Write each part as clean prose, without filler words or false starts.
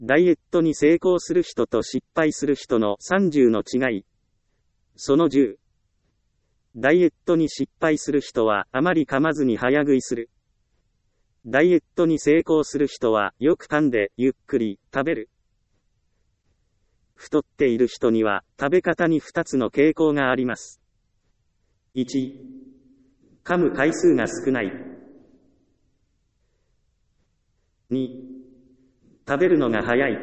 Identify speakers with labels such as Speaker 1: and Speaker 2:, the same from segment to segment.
Speaker 1: ダイエットに成功する人と失敗する人の30の違い。その10。ダイエットに失敗する人はあまり噛まずに早食いする。ダイエットに成功する人はよく噛んでゆっくり食べる。太っている人には食べ方に2つの傾向があります。1、噛む回数が少ない。2、食べるのが早い。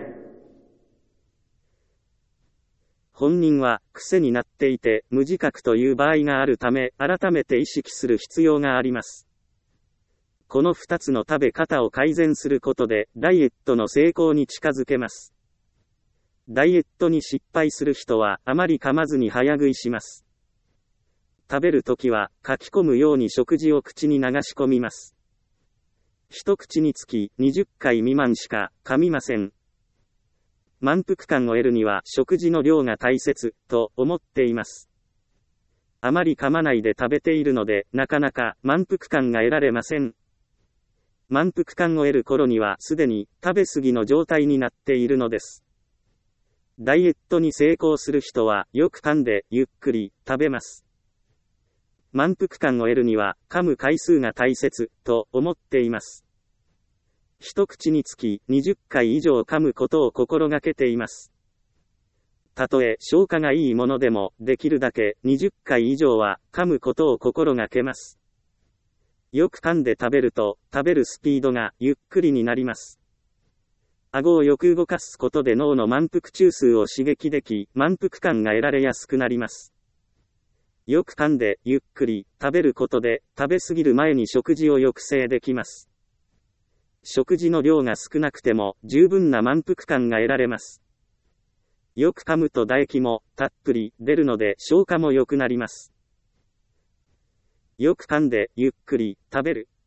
Speaker 1: 本人は癖になっていて無自覚という場合があるため、改めて意識する必要があります。この2つの食べ方を改善することでダイエットの成功に近づけます。ダイエットに失敗する人はあまり噛まずに早食いします。食べるときはかき込むように食事を口に流し込みます。一口につき20回未満しか噛みません。満腹感を得るには食事の量が大切と思っています。あまり噛まないで食べているのでなかなか満腹感が得られません。満腹感を得る頃にはすでに食べ過ぎの状態になっているのです。ダイエットに成功する人はよく噛んでゆっくり食べます。満腹感を得るには噛む回数が大切と思っています。一口につき20回以上噛むことを心がけています。たとえ消化がいいものでもできるだけ20回以上は噛むことを心がけます。よく噛んで食べると食べるスピードがゆっくりになります。顎をよく動かすことで脳の満腹中枢を刺激でき、満腹感が得られやすくなります。よく噛んでゆっくり食べることで食べ過ぎる前に食事を抑制できます。食事の量が少なくても十分な満腹感が得られます。よく噛むと唾液もたっぷり出るので消化も良くなります。よく噛んでゆっくり食べる。